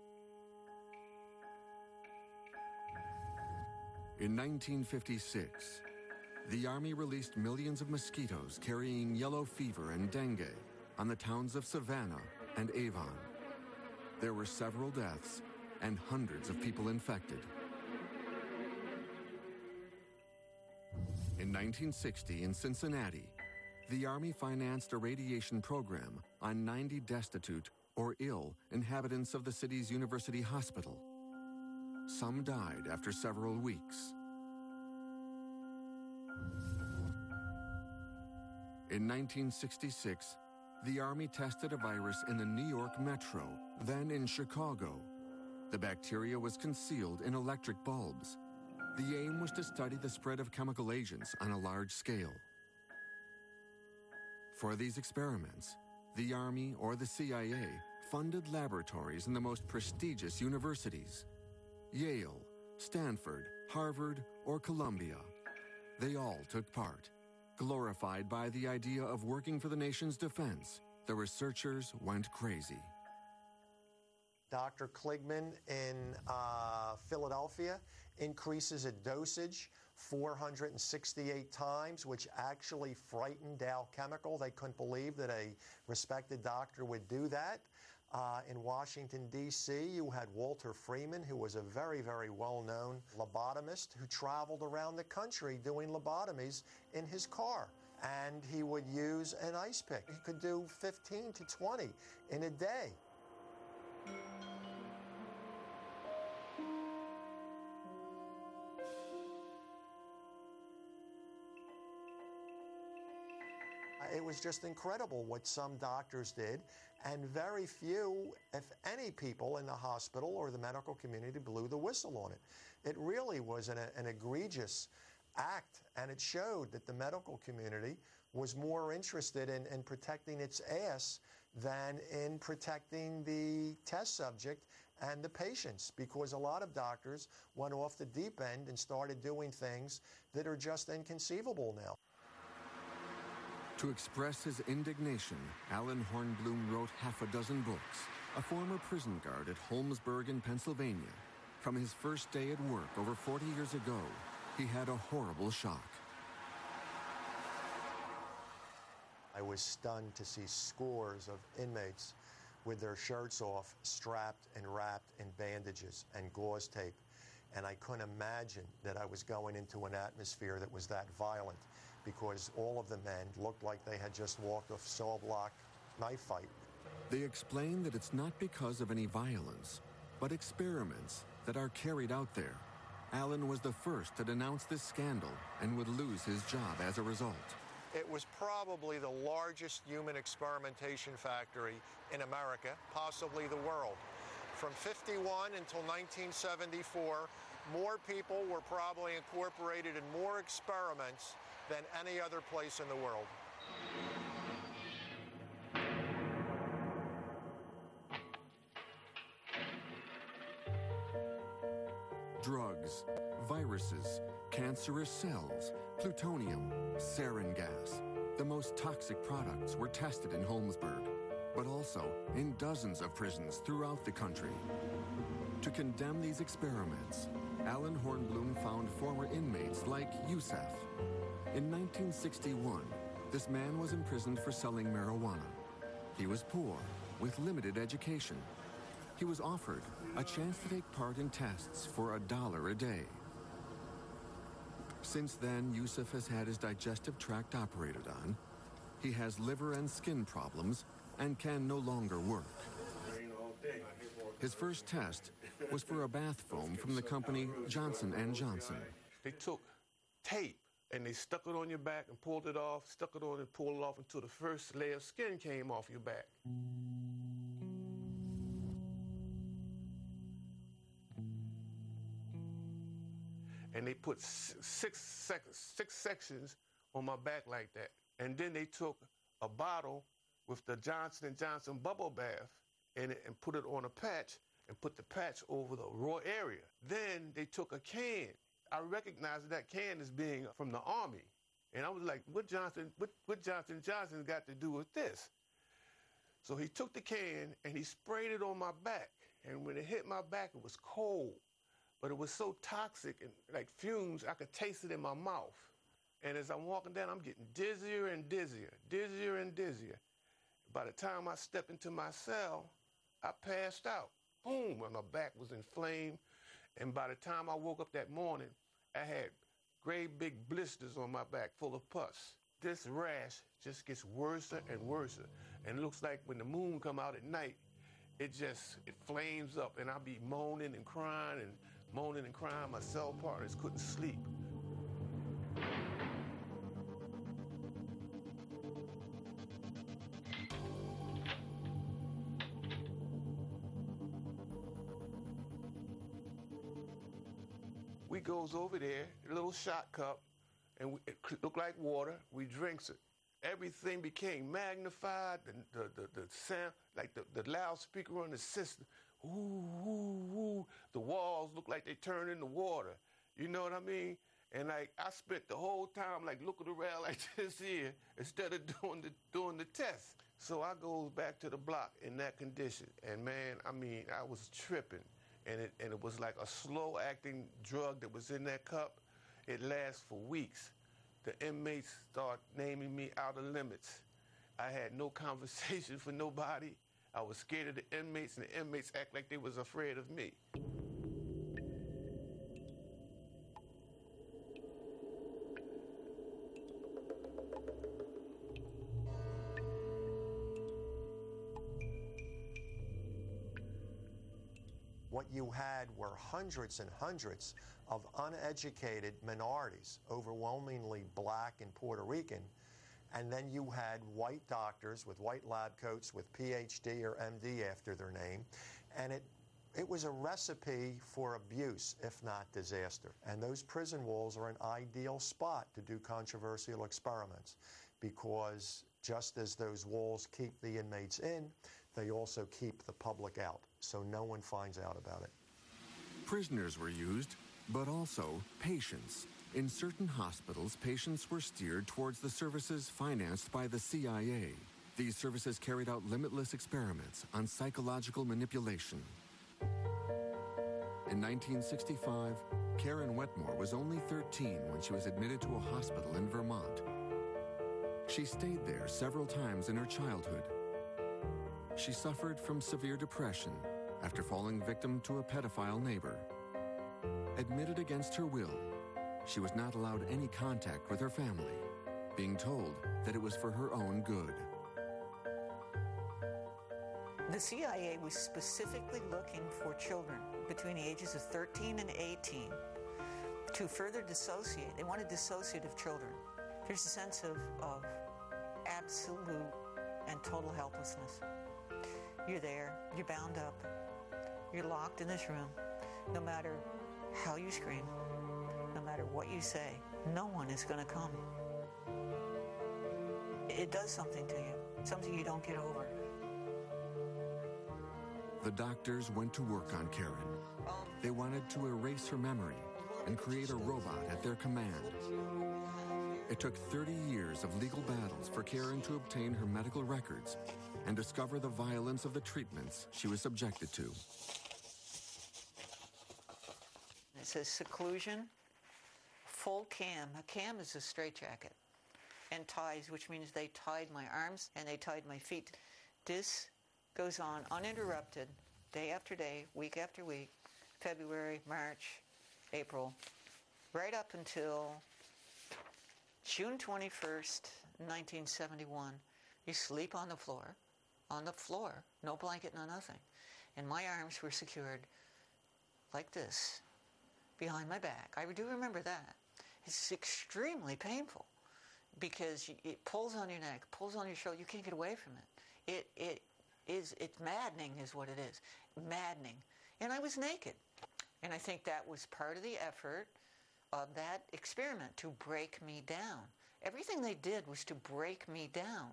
In nineteen fifty-six, the Army released millions of mosquitoes carrying yellow fever and dengue on the towns of Savannah and Avon. There were several deaths and hundreds of people infected. In nineteen sixty, in Cincinnati, the Army financed a radiation program on ninety destitute or ill inhabitants of the city's university hospital. Some died after several weeks. In nineteen sixty-six, the Army tested a virus in the New York Metro, then in Chicago. The bacteria was concealed in electric bulbs. The aim was to study the spread of chemical agents on a large scale. For these experiments, the Army or the C I A funded laboratories in the most prestigious universities: Yale, Stanford, Harvard, or Columbia. They all took part. Glorified by the idea of working for the nation's defense, the researchers went crazy. Doctor Kligman in uh, Philadelphia increases a dosage four hundred sixty-eight times, which actually frightened Dow Chemical. They couldn't believe that a respected doctor would do that. Uh, in Washington, D C, you had Walter Freeman, who was a very, very well-known lobotomist who traveled around the country doing lobotomies in his car. And he would use an ice pick. He could do fifteen to twenty in a day. It was just incredible what some doctors did, and very few, if any, people in the hospital or the medical community blew the whistle on it. It really was an, an egregious act, and it showed that the medical community was more interested in, in protecting its ass than in protecting the test subject and the patients, because a lot of doctors went off the deep end and started doing things that are just inconceivable now. To express his indignation, Alan Hornblum wrote half a dozen books. A former prison guard at Holmesburg in Pennsylvania. From his first day at work over forty years ago, he had a horrible shock. I was stunned to see scores of inmates with their shirts off, strapped and wrapped in bandages and gauze tape. And I couldn't imagine that I was going into an atmosphere that was that violent, because all of the men looked like they had just walked a cell block knife fight. They explain that it's not because of any violence, but experiments that are carried out there. Alan was the first to denounce this scandal and would lose his job as a result. It was probably the largest human experimentation factory in America, possibly the world. From fifty-one until nineteen seventy-four, more people were probably incorporated in more experiments than any other place in the world. Drugs, viruses, cancerous cells, plutonium, sarin gas. The most toxic products were tested in Holmesburg, but also in dozens of prisons throughout the country. To condemn these experiments, Alan Hornblum found former inmates like Yusef. In nineteen sixty-one, this man was imprisoned for selling marijuana. He was poor, with limited education. He was offered a chance to take part in tests for a dollar a day. Since then, Yusef has had his digestive tract operated on. He has liver and skin problems and can no longer work. His first test was for a bath foam from the company Johnson and Johnson. They took tape and they stuck it on your back and pulled it off, stuck it on and pulled it off until the first layer of skin came off your back. And they put six, sec six sections on my back like that. And then they took a bottle with the Johnson and Johnson bubble bath in it and put it on a patch and put the patch over the raw area. Then they took a can. I recognized that can as being from the Army. And I was like, what Johnson, what, what Johnson and Johnson got to do with this? So he took the can and he sprayed it on my back. And when it hit my back, it was cold. But it was so toxic and like fumes, I could taste it in my mouth. And as I'm walking down, I'm getting dizzier and dizzier, dizzier and dizzier. By the time I stepped into my cell, I passed out. Boom, and my back was inflamed. And by the time I woke up that morning, I had great big blisters on my back full of pus. This rash just gets worse and worse. And it looks like when the moon come out at night, it just, it flames up, and I'll be moaning and crying and moaning and crying. My cell partners couldn't sleep. We goes over there, a little shot cup, and we, it looked like water. We drinks it. Everything became magnified. The, the, the, the sound, like the, the loudspeaker on the system, ooh, ooh, ooh. The walls looked like they turned into water. You know what I mean? And like I spent the whole time like looking around like this here instead of doing the doing the test. So I goes back to the block in that condition, and man, I mean, I was tripping. And it, and it was like a slow-acting drug that was in that cup. It lasts for weeks. The inmates start naming me out of limits. I had no conversation for nobody. I was scared of the inmates, and the inmates act like they was afraid of me. What you had were hundreds and hundreds of uneducated minorities, overwhelmingly black and Puerto Rican, and then you had white doctors with white lab coats with P H D or M D after their name, and it it was a recipe for abuse, if not disaster. And those prison walls are an ideal spot to do controversial experiments, because just as those walls keep the inmates in, they also keep the public out, so no one finds out about it. Prisoners were used, but also patients. In certain hospitals, patients were steered towards the services financed by the C I A. These services carried out limitless experiments on psychological manipulation. In nineteen sixty-five, Karen Wetmore was only thirteen when she was admitted to a hospital in Vermont. She stayed there several times in her childhood. She suffered from severe depression after falling victim to a pedophile neighbor. Admitted against her will, she was not allowed any contact with her family, being told that it was for her own good. The C I A was specifically looking for children between the ages of thirteen and eighteen to further dissociate. They wanted dissociative children. There's a sense of, of absolute and total helplessness. You're there, you're bound up, you're locked in this room. No matter how you scream, no matter what you say, no one is going to come. It does something to you, something you don't get over. The doctors went to work on Karen. They wanted to erase her memory and create a robot at their command. It took thirty years of legal battles for Karen to obtain her medical records and discover the violence of the treatments she was subjected to. It says seclusion, full cam. A cam is a straitjacket. And ties, which means they tied my arms and they tied my feet. This goes on uninterrupted, day after day, week after week, February, March, April, right up until June twenty-first, nineteen seventy-one. You sleep on the floor, on the floor, no blanket, no nothing. And my arms were secured like this, behind my back. I do remember that. It's extremely painful because it pulls on your neck, pulls on your shoulder. You can't get away from it. It, it is, it's maddening is what it is. Maddening. And I was naked. And I think that was part of the effort of that experiment, to break me down. Everything they did was to break me down.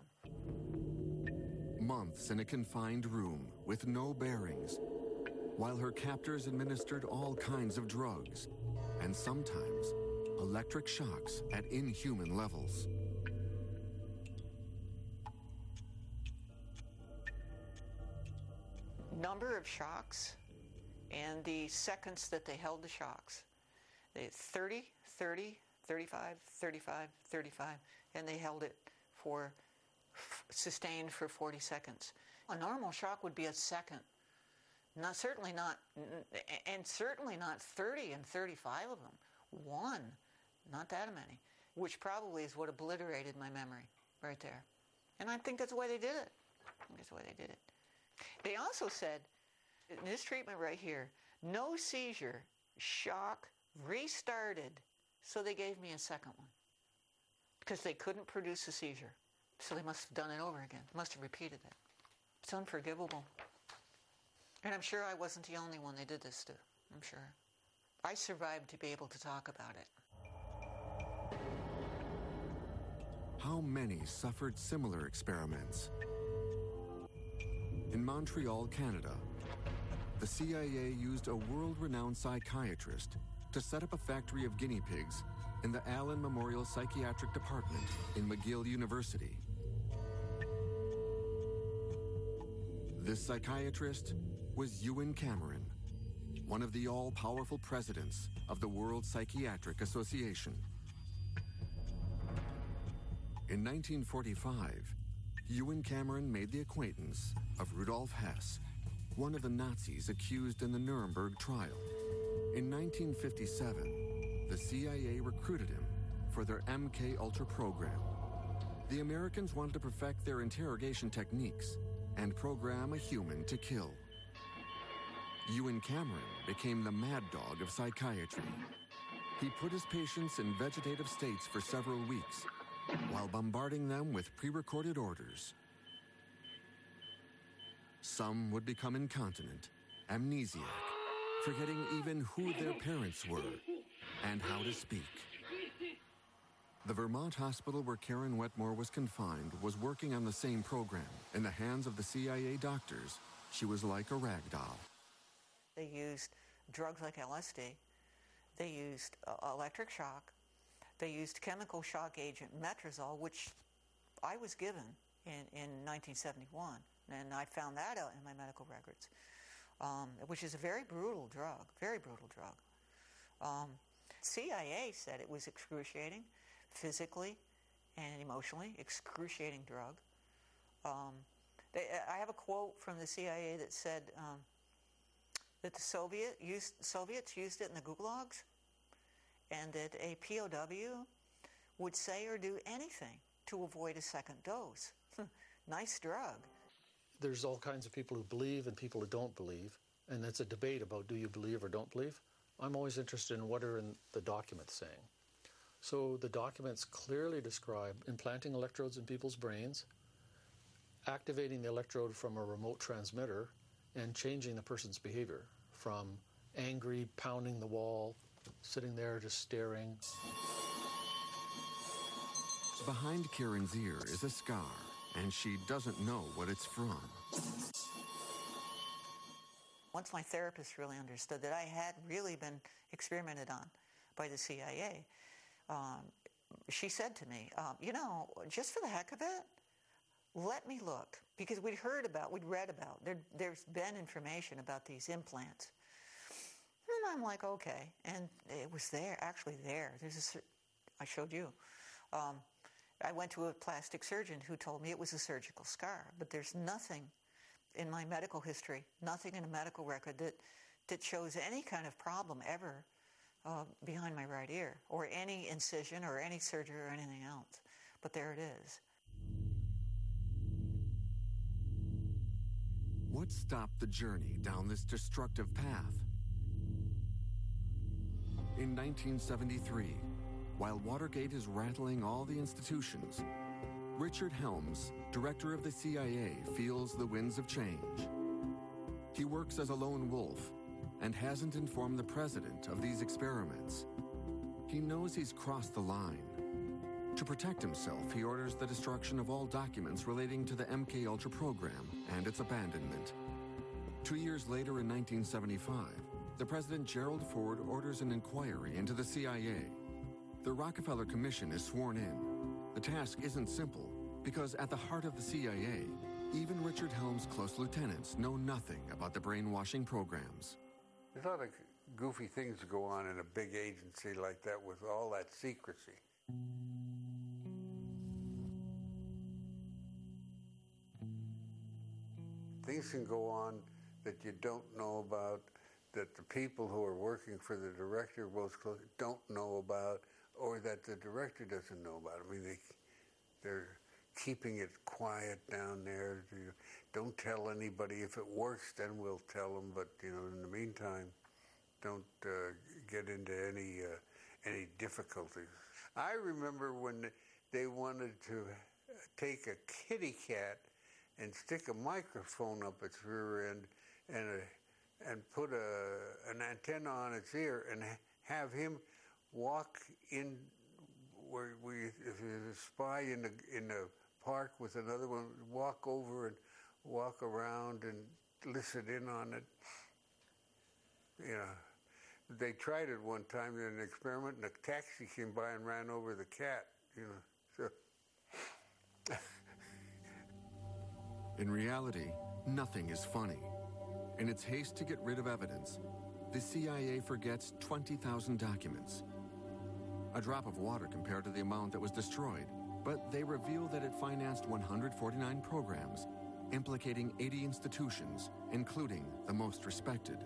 Months in a confined room with no bearings, while her captors administered all kinds of drugs, and sometimes electric shocks at inhuman levels. Number of shocks and the seconds that they held the shocks. They thirty, thirty, thirty-five, thirty-five, thirty-five, and they held it for, f- sustained for forty seconds. A normal shock would be a second. Not, certainly not, and certainly not thirty and thirty-five of them. One, not that many, which probably is what obliterated my memory right there. And I think that's the way they did it. I think that's the way they did it. They also said, in this treatment right here, no seizure, shock, restarted. So they gave me a second one because they couldn't produce a seizure. So they must have done it over again, must have repeated it. It's unforgivable. And I'm sure I wasn't the only one they did this to. I'm sure. I survived to be able to talk about it. How many suffered similar experiments? In Montreal, Canada, the C I A used a world-renowned psychiatrist to set up a factory of guinea pigs in the Allen Memorial Psychiatric Department in McGill University. This psychiatrist was Ewen Cameron, one of the all-powerful presidents of the World Psychiatric Association. In nineteen forty-five, Ewen Cameron made the acquaintance of Rudolf Hess, one of the Nazis accused in the Nuremberg trial. In nineteen fifty-seven, the C I A recruited him for their M K Ultra program. The Americans wanted to perfect their interrogation techniques and program a human to kill. Ewen Cameron became the mad dog of psychiatry. He put his patients in vegetative states for several weeks while bombarding them with pre-recorded orders. Some would become incontinent, amnesiac, forgetting even who their parents were and how to speak. The Vermont hospital where Karen Wetmore was confined was working on the same program. In the hands of the C I A doctors, she was like a rag doll. They used drugs like L S D. They used uh, electric shock. They used chemical shock agent metrazole, which I was given in, in nineteen seventy-one. And I found that out in my medical records, um, which is a very brutal drug, very brutal drug. Um, C I A said it was excruciating, physically and emotionally, excruciating drug. Um, they, I have a quote from the C I A that said um, that the Soviet used, Soviets used it in the gulags, and that a P O W would say or do anything to avoid a second dose. Nice drug. There's all kinds of people who believe and people who don't believe, and it's a debate about do you believe or don't believe. I'm always interested in what are in the documents saying. So the documents clearly describe implanting electrodes in people's brains, activating the electrode from a remote transmitter, and changing the person's behavior from angry, pounding the wall, sitting there just staring. Behind Karen's ear is a scar, and she doesn't know what it's from. Once my therapist really understood that I had really been experimented on by the C I A, um, she said to me, um, you know, just for the heck of it, let me look. Because we'd heard about, we'd read about, there, there's been information about these implants. And I'm like, okay. And it was there, actually there. There's a, I showed you. Um, I went to a plastic surgeon who told me it was a surgical scar, but there's nothing in my medical history, nothing in a medical record that, that shows any kind of problem ever uh, behind my right ear, or any incision or any surgery or anything else. But there it is. What stopped the journey down this destructive path? In nineteen seventy-three, while Watergate is rattling all the institutions, Richard Helms, director of the C I A, feels the winds of change. He works as a lone wolf and hasn't informed the president of these experiments. He knows he's crossed the line. To protect himself, he orders the destruction of all documents relating to the M K Ultra program and its abandonment. Two years later, in nineteen seventy-five, the President Gerald Ford orders an inquiry into the C I A. The Rockefeller Commission is sworn in. The task isn't simple, because at the heart of the C I A, even Richard Helms' close lieutenants know nothing about the brainwashing programs. There's a lot of goofy things go on in a big agency like that with all that secrecy. Things can go on that you don't know about, that the people who are working for the director most close don't know about, or that the director doesn't know about. I mean, they, they're keeping it quiet down there. You don't tell anybody. If it works, then we'll tell them. But you know, in the meantime, don't uh, get into any uh, any difficulties. I remember when they wanted to take a kitty cat and stick a microphone up its rear end and a, and put a an antenna on its ear and have him walk in where we if there's a spy in the in the park with another one, walk over and walk around and listen in on it. You know, they tried it one time in an experiment, and a taxi came by and ran over the cat. You know, so. In reality, nothing is funny. In its haste to get rid of evidence, the C I A forgets twenty thousand documents. A drop of water compared to the amount that was destroyed, but they reveal that it financed one hundred forty-nine programs, implicating eighty institutions, including the most respected.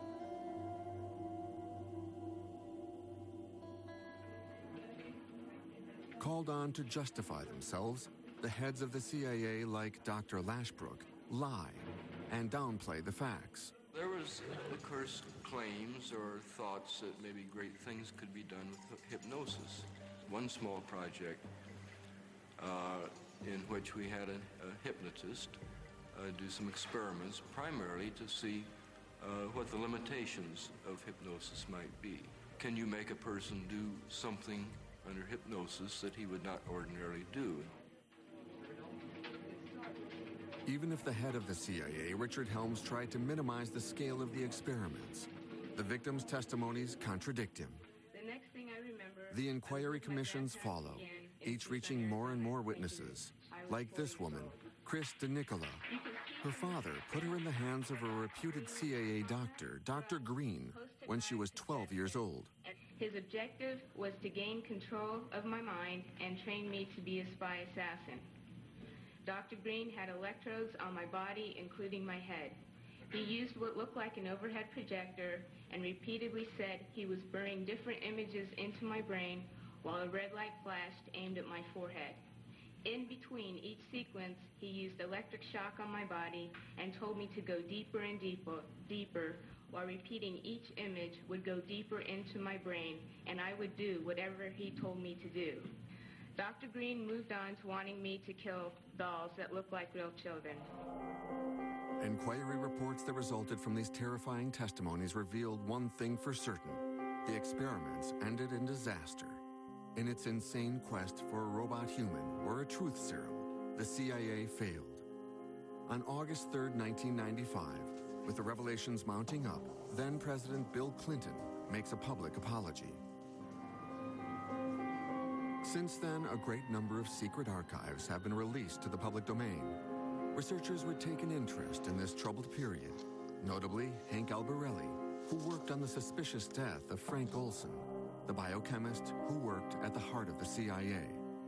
Called on to justify themselves, the heads of the C I A, like Doctor Lashbrook, lie and downplay the facts. There was, of course, claims or thoughts that maybe great things could be done with hypnosis. One small project uh, in which we had a, a hypnotist uh, do some experiments, primarily to see uh, what the limitations of hypnosis might be. Can you make a person do something under hypnosis that he would not ordinarily do? Even if the head of the C I A, Richard Helms, tried to minimize the scale of the experiments, the victims' testimonies contradict him. The next thing I remember, the inquiry commissions follow, each reaching more and more witnesses, like this woman, Chris DeNicola. Her father put her in the hands of a reputed C I A doctor, Doctor Green, when she was twelve years old. His objective was to gain control of my mind and train me to be a spy assassin. Doctor Green had electrodes on my body, including my head. He used what looked like an overhead projector and repeatedly said he was burning different images into my brain while a red light flashed aimed at my forehead. In between each sequence, he used electric shock on my body and told me to go deeper and deeper, deeper, while repeating each image would go deeper into my brain, and I would do whatever he told me to do. Doctor Green moved on to wanting me to kill dolls that look like real children. Inquiry reports that resulted from these terrifying testimonies revealed one thing for certain. The experiments ended in disaster. In its insane quest for a robot human or a truth serum, the C I A failed. On August third, nineteen ninety-five, with the revelations mounting up, then-President Bill Clinton makes a public apology. Since then, a great number of secret archives have been released to the public domain. Researchers would take an interest in this troubled period, notably Hank Albarelli, who worked on the suspicious death of Frank Olson, the biochemist who worked at the heart of the C I A.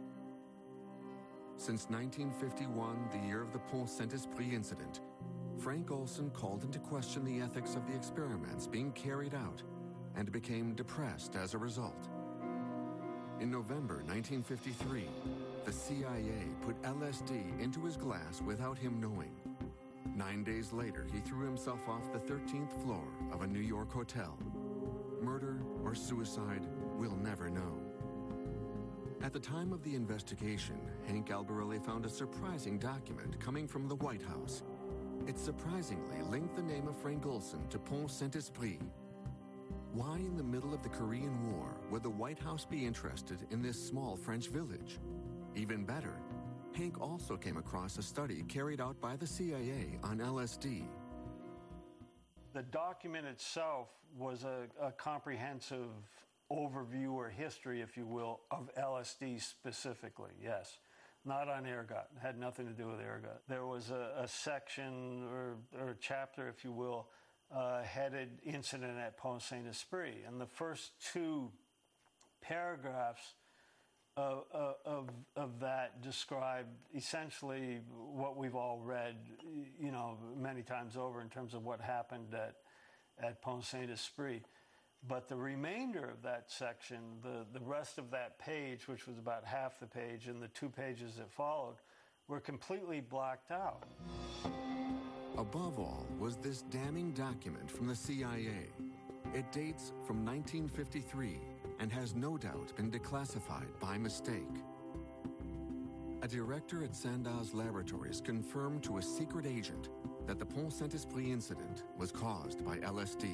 Since nineteen fifty-one, the year of the Pont Saint-Esprit incident, Frank Olson called into question the ethics of the experiments being carried out and became depressed as a result. In November nineteen fifty-three, the C I A put L S D into his glass without him knowing. Nine days later, he threw himself off the thirteenth floor of a New York hotel. Murder or suicide, we'll never know. At the time of the investigation, Hank Albarelli found a surprising document coming from the White House. It surprisingly linked the name of Frank Olson to Pont Saint-Esprit. Why in the middle of the Korean War would the White House be interested in this small French village? Even better, Hank also came across a study carried out by the C I A on L S D. The document itself was a, a comprehensive overview or history, if you will, of L S D specifically, yes. Not on ergot. It had nothing to do with ergot. There was a, a section or, or a chapter, if you will, uh, headed Incident at Pont Saint-Esprit. And the first two paragraphs of, of, of that describe essentially what we've all read, you know, many times over in terms of what happened at, at Pont Saint-Esprit. But the remainder of that section, the, the rest of that page, which was about half the page, and the two pages that followed, were completely blacked out. Above all was this damning document from the C I A. It dates from nineteen fifty-three and has no doubt been declassified by mistake. A director at Sandoz Laboratories confirmed to a secret agent that the Pont Saint-Esprit incident was caused by L S D.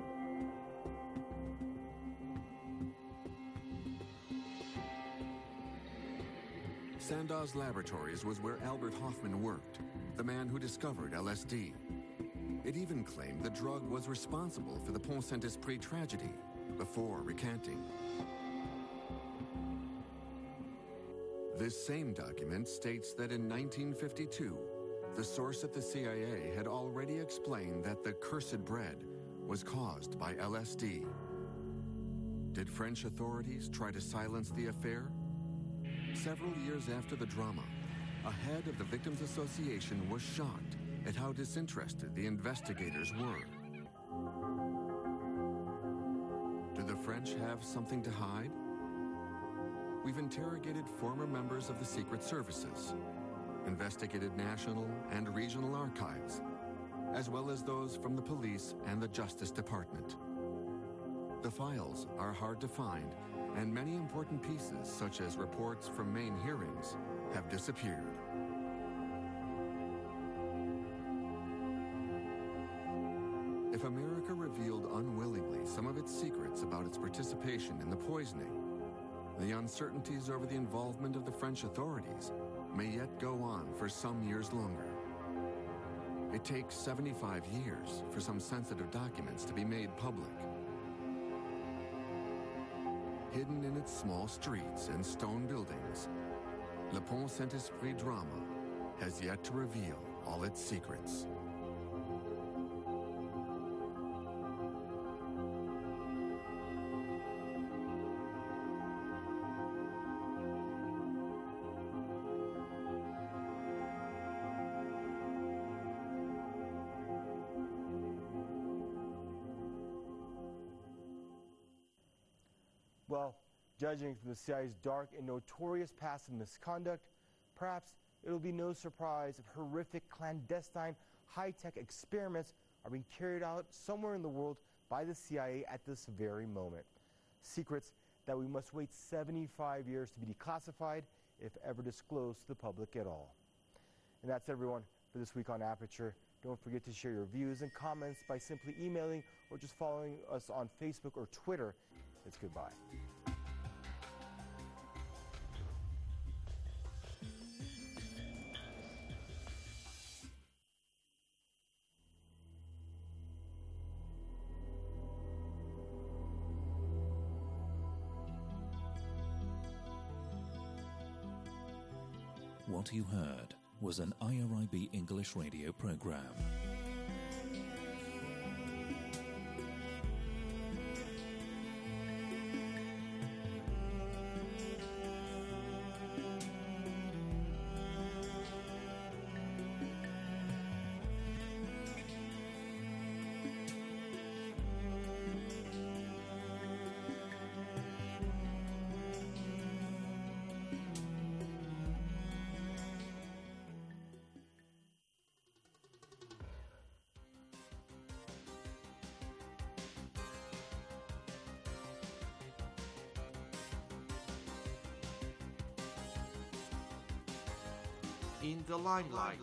Sandoz Laboratories was where Albert Hofmann worked, the man who discovered L S D. It even claimed the drug was responsible for the Pont Saint-Esprit tragedy, before recanting. This same document states that in nineteen fifty-two, the source at the C I A had already explained that the cursed bread was caused by L S D. Did French authorities try to silence the affair? Several years after the drama, a head of the Victims Association was shocked at how disinterested the investigators were. Do the French have something to hide? We've interrogated former members of the Secret Services, investigated national and regional archives, as well as those from the police and the Justice Department. The files are hard to find, and many important pieces, such as reports from main hearings, have disappeared. If America revealed unwillingly some of its secrets about its participation in the poisoning, the uncertainties over the involvement of the French authorities may yet go on for some years longer. It takes seventy-five years for some sensitive documents to be made public. Hidden in its small streets and stone buildings, Le Pont Saint-Esprit drama has yet to reveal all its secrets. Well, judging from the C I A's dark and notorious past of misconduct, perhaps it'll be no surprise if horrific clandestine high-tech experiments are being carried out somewhere in the world by the C I A at this very moment. Secrets that we must wait seventy-five years to be declassified, if ever disclosed to the public at all. And that's everyone for this week on Aperture. Don't forget to share your views and comments by simply emailing or just following us on Facebook or Twitter. It's goodbye. What you heard was an I R I B English radio program. In the limelight.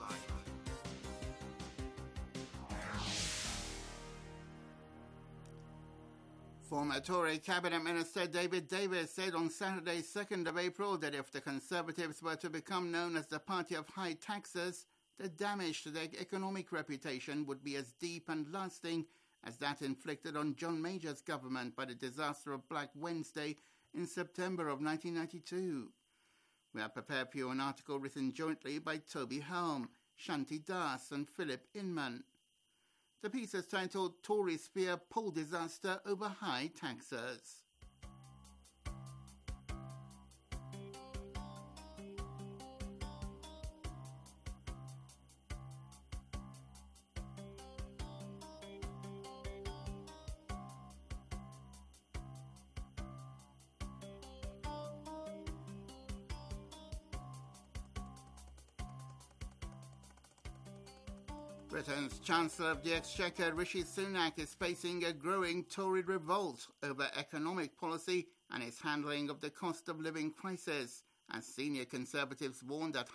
Former Tory Cabinet Minister David Davis said on Saturday, second of April, that if the Conservatives were to become known as the party of high taxers, the damage to their economic reputation would be as deep and lasting as that inflicted on John Major's government by the disaster of Black Wednesday in September of nineteen ninety-two. We have prepared for you an article written jointly by Toby Helm, Shanti Das and Philip Inman. The piece is titled Tories Fear Poll Disaster Over High Taxers. Britain's Chancellor of the Exchequer, Rishi Sunak, is facing a growing Tory revolt over economic policy and his handling of the cost of living crisis, as senior Conservatives warn that